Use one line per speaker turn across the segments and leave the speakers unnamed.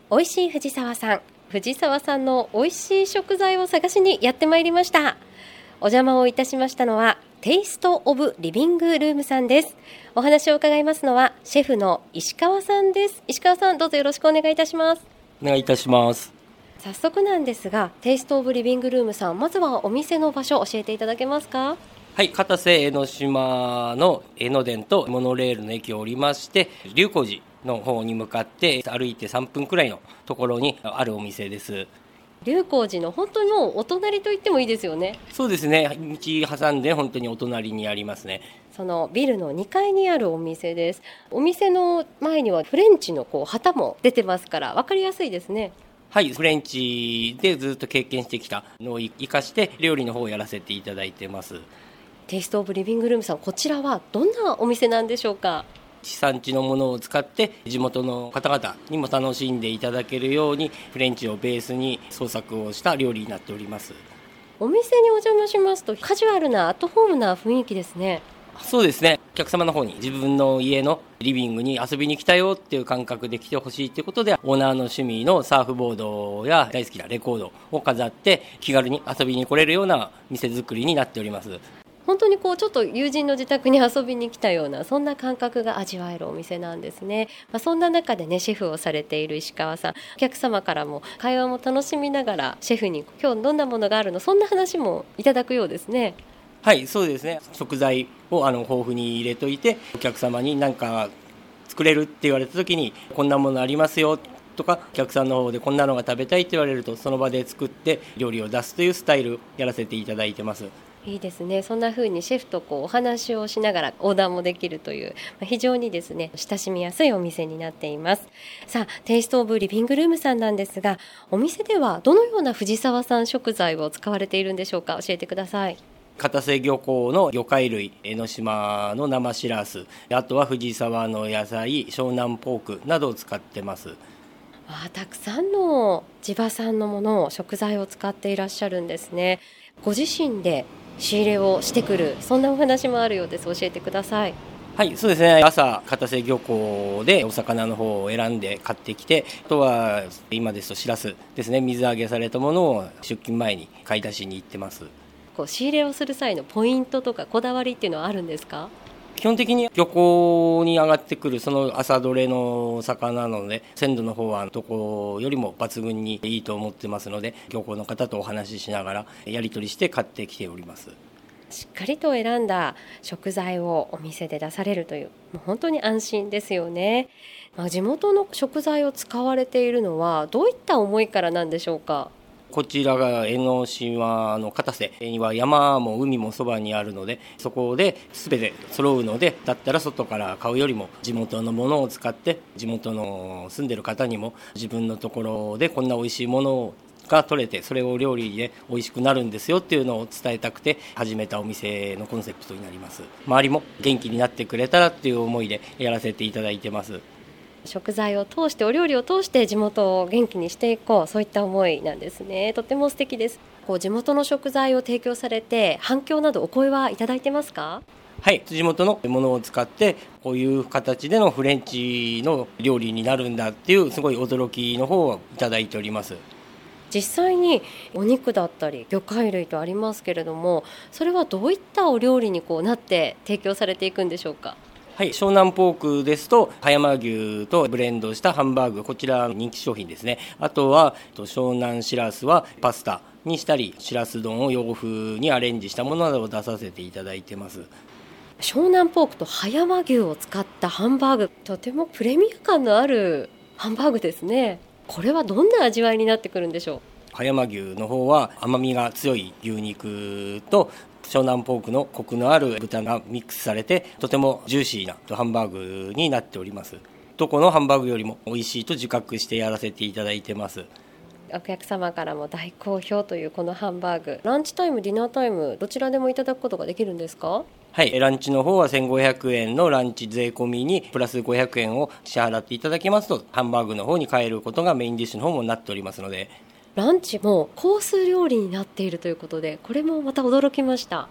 美味しい藤沢さんの美味しい食材を探しにやってまいりました。お邪魔をいたしましたのはテイストオブリビングルームさんです。お話を伺いますのはシェフの石川さんです。石川さん、どうぞよろしくお願いいたします。
お願いいたします。
早速なんですが、テイストオブリビングルームさん、まずはお店の場所を教えていただけますか？
はい、片瀬江ノ島の江ノ電とモノレールの駅を降りまして龍光寺の方に向かって歩いて3分くらいのところにあるお店です。
龍光寺の本当にもうお隣と言ってもいいですよね。
そうですね、道挟んで本当にお隣にありますね。
そのビルの2階にあるお店です。お店の前にはフレンチの旗も出てますから分かりやすいですね。
はい、フレンチでずっと経験してきたのを生かして料理の方をやらせていただいてます。
テイストオブリビングルームさん、こちらはどんなお店なんでしょうか？
地産地のものを使って地元の方々にも楽しんでいただけるようにフレンチをベースに創作をした料理になっております。
お店にお邪魔しますとカジュアルなアットホームな雰囲気ですね。
そうですね、お客様の方に自分の家のリビングに遊びに来たよっていう感覚で来てほしいということで、オーナーの趣味のサーフボードや大好きなレコードを飾って気軽に遊びに来れるような店作りになっております。
本当にちょっと友人の自宅に遊びに来たようなそんな感覚が味わえるお店なんですね。そんな中でね、シェフをされている石川さん、お客様からも会話も楽しみながらシェフに今日どんなものがあるの、そんな話もいただくようですね。
はい、そうですね、食材を豊富に入れといてお客様に何か作れるって言われた時にこんなものありますよとか、お客さんの方でこんなのが食べたいって言われるとその場で作って料理を出すというスタイルをやらせていただいてます。
いいですね。そんな風にシェフとお話をしながらオーダーもできるという、非常にですね親しみやすいお店になっています。さあ、テイストオブリビングルームさんなんですが、お店ではどのような藤沢産食材を使われているんでしょうか？教えてください。
片瀬漁港の魚介類、江ノ島の生しらす、あとは藤沢の野菜、湘南ポークなどを使ってます。
たくさんの地場産のものを食材を使っていらっしゃるんですね。ご自身で仕入れをしてくる、そんなお話もあるようです。教えてください。
はい、そうですね、朝片瀬漁港でお魚の方を選んで買ってきて、あとは今ですとしらすですね、水揚げされたものを出勤前に買い出しに行ってます。
仕入れをする際のポイントとかこだわりっていうのはあるんですか？
基本的に漁港に上がってくるその朝どれの魚なので、鮮度の方はどこよりも抜群にいいと思ってますので、漁港の方とお話ししながらやり取りして買ってきております。
しっかりと選んだ食材をお店で出されるという、もう本当に安心ですよね。地元の食材を使われているのはどういった思いからなんでしょうか？
こちらが江ノ島の片瀬には山も海もそばにあるので、そこで全て揃うので、だったら外から買うよりも地元のものを使って、地元の住んでる方にも自分のところでこんな美味しいものが取れて、それを料理で美味しくなるんですよっていうのを伝えたくて始めたお店のコンセプトになります。周りも元気になってくれたらっていう思いでやらせていただいてます。
食材を通して、お料理を通して地元を元気にしていこう、そういった思いなんですね。とても素敵です。地元の食材を提供されて反響などお声はいただいてますか？
はい、地元のものを使ってこういう形でのフレンチの料理になるんだっていうすごい驚きの方をいただいております。
実際にお肉だったり魚介類とありますけれども、それはどういったお料理になって提供されていくんでしょうか？
はい、湘南ポークですと葉山牛とブレンドしたハンバーグ、こちら人気商品ですね。あとは湘南しらすはパスタにしたり、しらす丼を洋風にアレンジしたものなどを出させていただいてます。
湘南ポークと葉山牛を使ったハンバーグ、とてもプレミア感のあるハンバーグですね。これはどんな味わいになってくるんでしょう？
葉山牛の方は甘みが強い牛肉と湘南ポークのコクのある豚がミックスされて、とてもジューシーなハンバーグになっております。どこのハンバーグよりも美味しいと自覚してやらせていただいてます。
お客様からも大好評というこのハンバーグ、ランチタイムディナータイムどちらでもいただくことができるんですか？
はい、ランチの方は1500円のランチ税込みにプラス500円を支払っていただきますと、ハンバーグの方に変えることがメインディッシュの方もなっておりますので。
ランチもコース料理になっているということで、これもまた驚きました。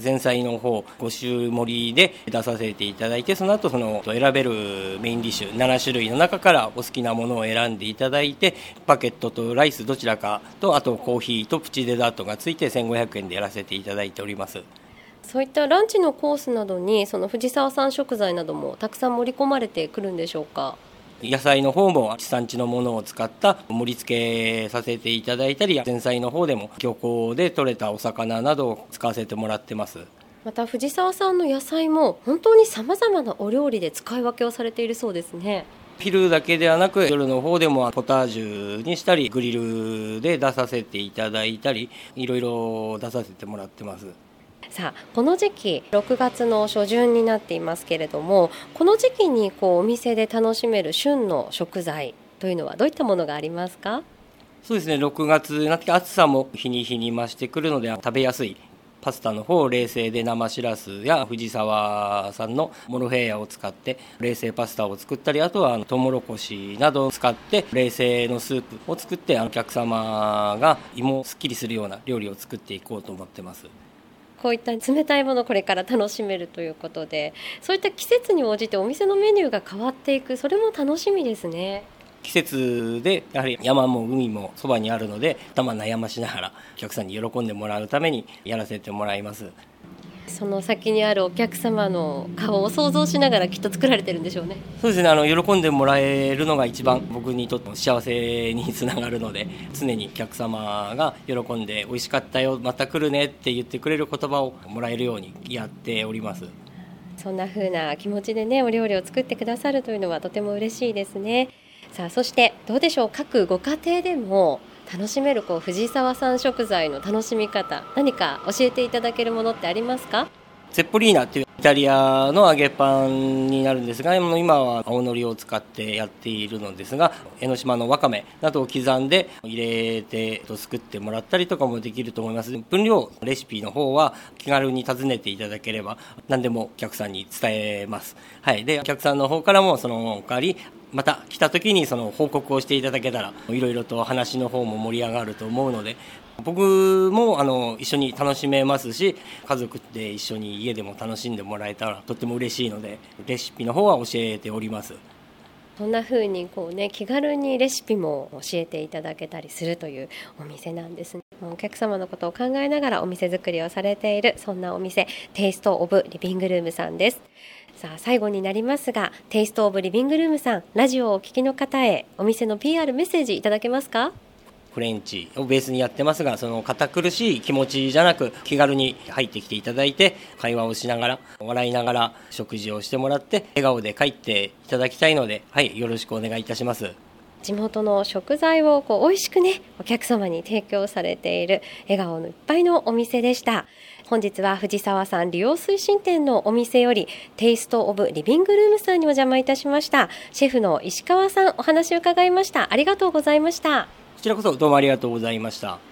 前菜の方5種盛りで出させていただいて、その後選べるメインディッシュ7種類の中からお好きなものを選んでいただいて、バケットとライスどちらかと、あとコーヒーとプチデザートがついて1500円でやらせていただいております。
そういったランチのコースなどに藤沢産食材などもたくさん盛り込まれてくるんでしょうか？
野菜の方も地産地のものを使った盛り付けさせていただいたり、前菜の方でも漁港で採れたお魚などを使わせてもらってます。
また藤沢産の野菜も本当にさまざまなお料理で使い分けをされているそうですね。
昼だけではなく夜の方でもポタージュにしたりグリルで出させていただいたり、いろいろ出させてもらってます。
さあこの時期6月の初旬になっていますけれども、この時期にお店で楽しめる旬の食材というのはどういったものがありますか？
そうですね、6月になって暑さも日に日に増してくるので、食べやすいパスタの方、冷製で生しらすや藤沢産のモロヘイヤを使って冷製パスタを作ったり、あとはトウモロコシなどを使って冷製のスープを作って、お客様が胃もすっきりするような料理を作っていこうと思ってます。
こういった冷たいものをこれから楽しめるということで、そういった季節に応じてお店のメニューが変わっていく、それも楽しみですね。
季節でやはり山も海もそばにあるので、頭悩ましながらお客さんに喜んでもらうためにやらせてもらいます。
その先にあるお客様の顔を想像しながらきっと作られてるんでしょうね。
そうですね、喜んでもらえるのが一番僕にとっても幸せにつながるので、常にお客様が喜んで美味しかったよ、また来るねって言ってくれる言葉をもらえるようにやっております。
そんな風な気持ちでね、お料理を作ってくださるというのはとても嬉しいですね。さあそしてどうでしょう、各ご家庭でも楽しめる藤沢産食材の楽しみ方、何か教えていただけるものってありますか？
セッポリーナというイタリアの揚げパンになるんですが、今は青のりを使ってやっているのですが、江ノ島のわかめなどを刻んで入れて作ってもらったりとかもできると思います。分量レシピの方は気軽に尋ねていただければ何でもお客さんに伝えます。はい。で、お客さんの方からもそのお代わりまた来た時にその報告をしていただけたら、いろいろと話の方も盛り上がると思うので、僕も一緒に楽しめますし、家族で一緒に家でも楽しんでもらえたらとっても嬉しいので、レシピの方は教えております。
そんな風に気軽にレシピも教えていただけたりするというお店なんですね。お客様のことを考えながらお店作りをされている、そんなお店、テイストオブリビングルームさんです。さあ最後になりますが、テイストオブリビングルームさん、ラジオをお聞きの方へお店の PR メッセージいただけますか？
フレンチをベースにやってますが、その堅苦しい気持ちじゃなく気軽に入ってきていただいて、会話をしながら笑いながら食事をしてもらって笑顔で帰っていただきたいので、はい、よろしくお願いいたします。
地元の食材を美味しくね、お客様に提供されている笑顔のいっぱいのお店でした。本日は藤沢さん利用推進店のお店よりテイストオブリビングルームさんにお邪魔いたしました。シェフの石川さん、お話を伺いました。ありがとうございました。
こちらこそどうもありがとうございました。